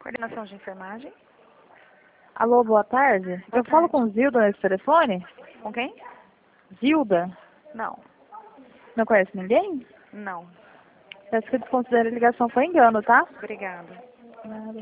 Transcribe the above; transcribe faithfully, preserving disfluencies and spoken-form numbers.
Coordenação de enfermagem. Alô, boa tarde. Boa Eu falo tarde. com Zilda nesse telefone? Com quem? Zilda? Não. Não conhece ninguém? Não. Peço que desconsidere a ligação, foi engano, tá? Obrigada. Nada.